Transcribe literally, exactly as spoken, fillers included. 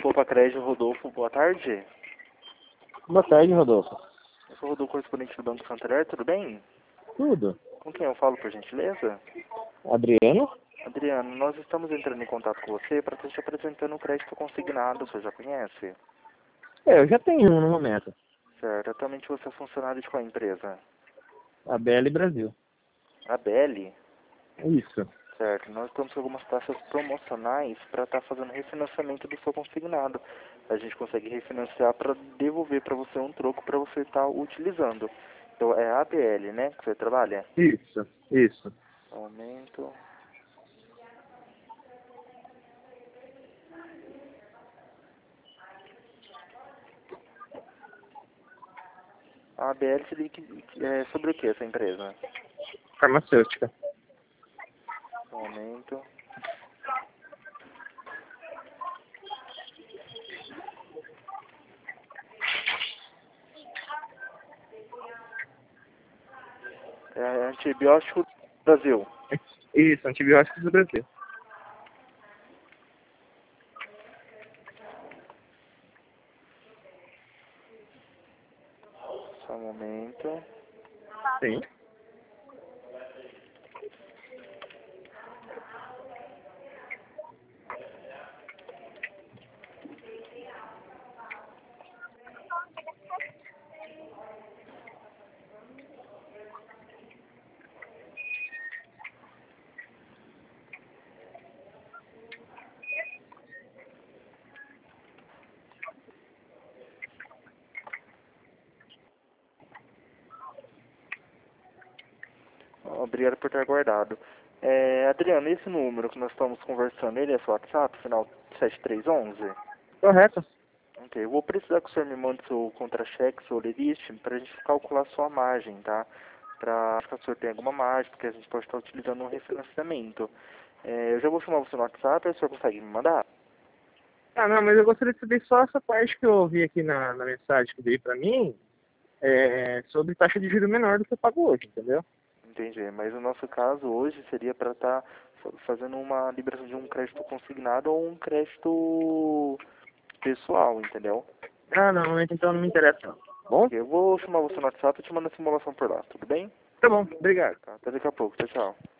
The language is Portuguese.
Copa Crédito Rodolfo, boa tarde. Boa tarde, Rodolfo. Eu sou o Rodolfo, correspondente do Banco Santander, tudo bem? Tudo. Com quem eu falo, por gentileza? Adriano? Adriano, nós estamos entrando em contato com você para estar te apresentando um crédito consignado, o senhor já conhece? É, eu já tenho um no momento. Certo, atualmente você é funcionário de qual empresa? A B L Brasil. A B L? Isso. Certo, nós estamos com algumas taxas promocionais para estar fazendo refinanciamento do seu consignado. A gente consegue refinanciar para devolver para você um troco para você estar utilizando. Então é a B L, né, que você trabalha? Isso, isso. Aumento. A B L seria que, que- é sobre o que essa empresa? Farmacêutica. Aumento. É antibiótico Brasil. Isso, antibióticos do Brasil. Só um momento. Sim. Obrigado por ter aguardado. É, Adriano, esse número que nós estamos conversando, ele é seu WhatsApp, final sete três um um? Correto. Ok, eu vou precisar que o senhor me mande seu contra-cheque, seu limite, para a gente calcular sua margem, tá? Para que o senhor tenha alguma margem, porque a gente pode estar utilizando um refinanciamento. É, eu já vou chamar você no WhatsApp, aí o senhor consegue me mandar? Ah, não, mas eu gostaria de saber só essa parte que eu ouvi aqui na, na mensagem que veio pra mim, é, sobre taxa de juros menor do que eu pago hoje, entendeu? Entendi, mas no nosso caso hoje seria para estar fazendo uma liberação de um crédito consignado ou um crédito pessoal, entendeu? Ah, não, então não me interessa não. Tá bom? Eu vou chamar você no WhatsApp e te mando a simulação por lá, tudo bem? Tá bom, obrigado. Tá, até daqui a pouco, tchau, tchau.